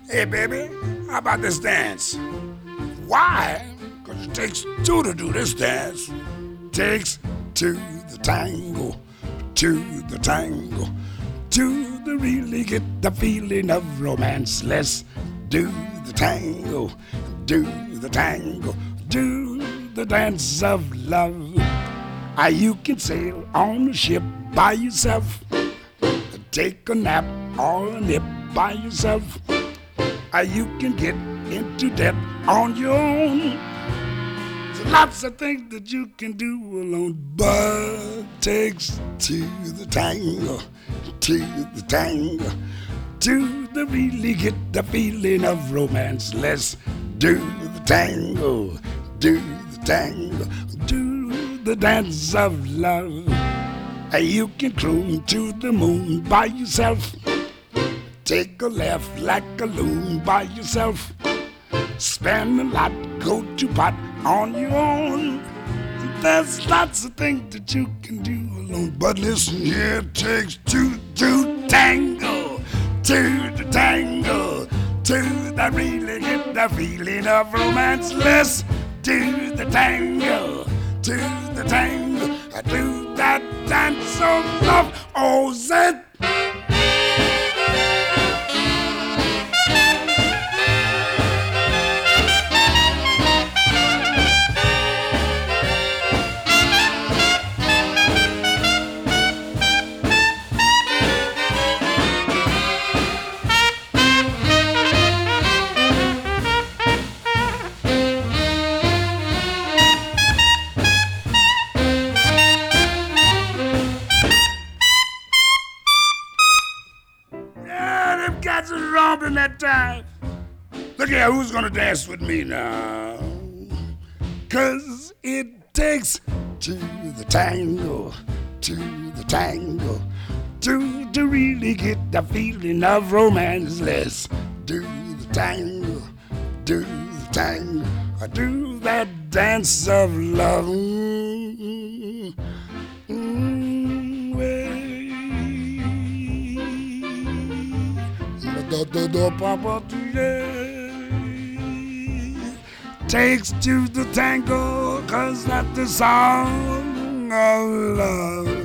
Hey, baby, how about this dance? Why? Because it takes two to do this dance. Takes two the tango, to the tango, to the really get the feeling of romance. Let's do the tango, do the tango, do the dance of love. You can sail on a ship by yourself, take a nap or a nip by yourself. You can get into debt on your own. There's lots of things that you can do alone, but takes to the tango, to the tango, to the really get the feeling of romance. Let's do the tango, do the tango, do the dance of love. You can croon to the moon by yourself, take a laugh like a loon by yourself, spend a lot, go to pot on your own. There's lots of things that you can do alone, but listen here, it takes two to tango, to the tango, to the really get the feeling of romance. Let's do the tango, to the tango, do that dance of love. Oh, Zed. Cats are romping that time. Look here, who's gonna dance with me now? 'Cause it takes to the tango, to the tango, to really get the feeling of romance. Let's do the tango, do the tango, do that dance of love. Takes to the tango, 'cause that's the song of love.